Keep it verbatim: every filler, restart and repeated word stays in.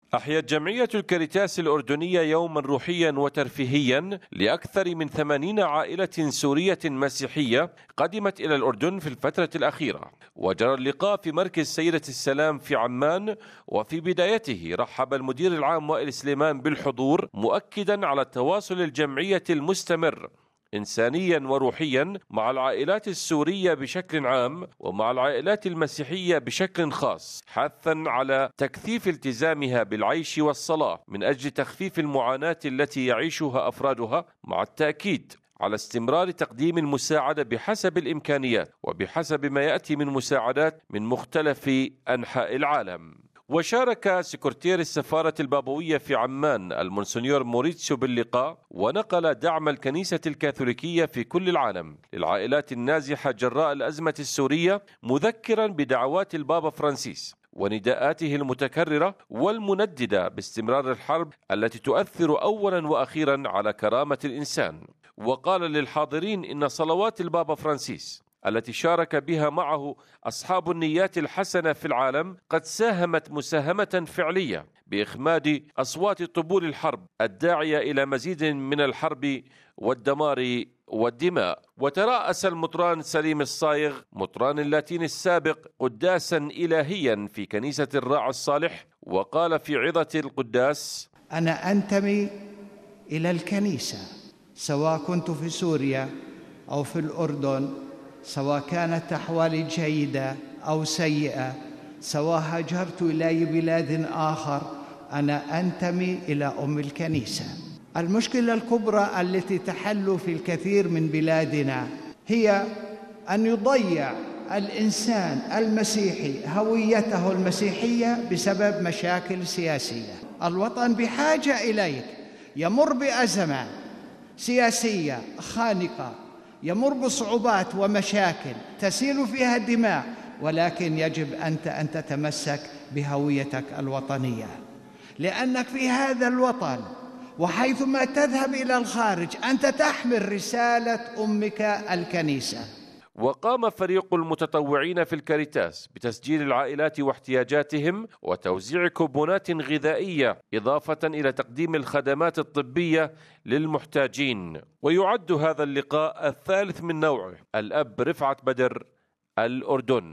أحيت جمعية الكاريتاس الأردنية يوما روحيا وترفيهيا لأكثر من ثمانين عائلة سورية مسيحية قدمت إلى الأردن في الفترة الأخيرة. وجرى اللقاء في مركز سيدة السلام في عمان، وفي بدايته رحب المدير العام وائل سليمان بالحضور، مؤكدا على التواصل الجمعية المستمر إنسانيا وروحيا مع العائلات السورية بشكل عام ومع العائلات المسيحية بشكل خاص، حثا على تكثيف التزامها بالعيش والصلاة من أجل تخفيف المعاناة التي يعيشها أفرادها، مع التأكيد على استمرار تقديم المساعدة بحسب الإمكانيات وبحسب ما يأتي من مساعدات من مختلف أنحاء العالم. وشارك سكرتير السفارة البابوية في عمان المونسنيور موريتسيو باللقاء، ونقل دعم الكنيسة الكاثوليكية في كل العالم للعائلات النازحة جراء الأزمة السورية، مذكرا بدعوات البابا فرانسيس ونداءاته المتكررة والمنددة باستمرار الحرب التي تؤثر أولا وأخيرا على كرامة الإنسان. وقال للحاضرين إن صلوات البابا فرانسيس التي شارك بها معه أصحاب النيات الحسنة في العالم قد ساهمت مساهمة فعلية بإخماد أصوات طبول الحرب الداعية إلى مزيد من الحرب والدمار والدماء. وترأس المطران سليم الصايغ مطران اللاتين السابق قداسا إلهيا في كنيسة الراعي الصالح، وقال في عظة القداس: أنا أنتمي إلى الكنيسة، سواء كنت في سوريا أو في الأردن، سواء كانت أحوالي جيدة أو سيئة، سواء هاجرت إلى بلاد آخر، أنا أنتمي إلى أم الكنيسة. المشكلة الكبرى التي تحل في الكثير من بلادنا هي أن يضيع الإنسان المسيحي هويته المسيحية بسبب مشاكل سياسية. الوطن بحاجة إليك، يمر بأزمة سياسية خانقة، يمر بصعوبات ومشاكل تسيل فيها الدماء، ولكن يجب أنت أن تتمسك بهويتك الوطنية، لأنك في هذا الوطن وحيثما تذهب إلى الخارج أنت تحمل رسالة أمك الكنيسة. وقام فريق المتطوعين في الكاريتاس بتسجيل العائلات واحتياجاتهم وتوزيع كوبونات غذائية، إضافة إلى تقديم الخدمات الطبية للمحتاجين. ويعد هذا اللقاء الثالث من نوعه. الأب رفعت بدر، الأردن.